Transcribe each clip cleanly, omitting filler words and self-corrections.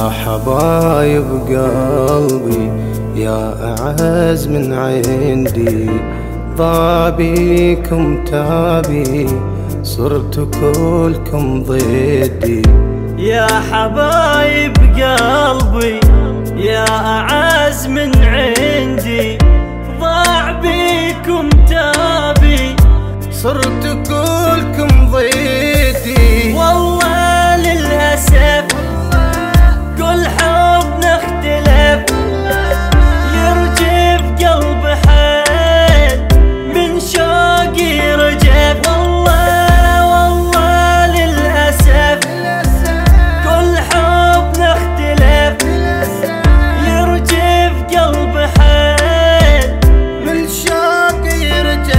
يا حبايب قلبي يا أعز من عندي، ضاع بيكم تابي صرت كلكم ضدي. يا حبايب قلبي يا أعز من عندي، ضاع بيكم تابي صرت كلكم ضدي. والله للأسف كل حبنا اختلف، يرجف قلب حين من شوقي رجف. والله للأسف كل حبنا اختلف، يرجف قلب حين من شوقي رجف.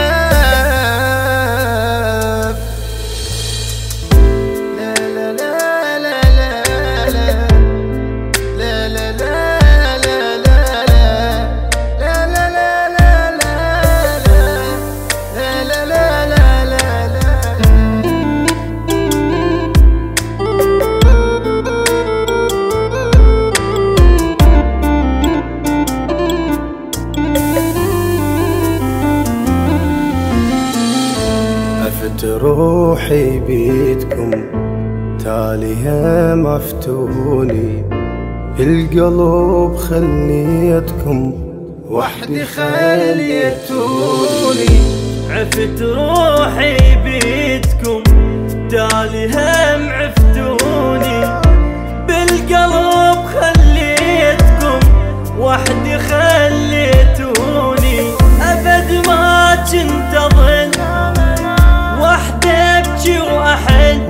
عفت روحي بيدكم تاليها مفتوني، القلب خليتكم وحدي خليتوني. عفت روحي بيدكم تالي هم عفتوني، بالقلب خليتكم وحدي خليتوني. أبد ما كنت أظن وحدة أبكي وأحن،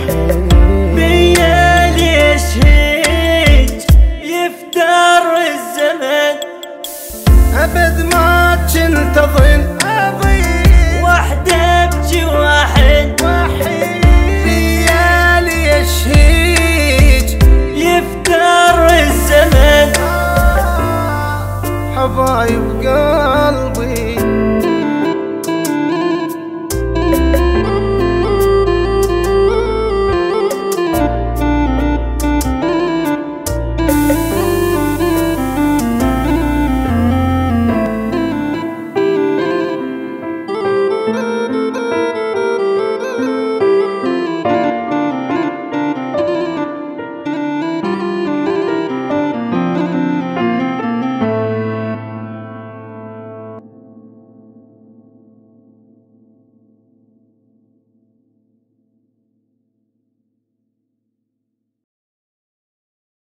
بيا ليش هيج يفتر الزمن. أبد ما كنت أظن وحدة أبكي وأحن، بيا ليش هيج يفتر الزمن. حبايب قلبي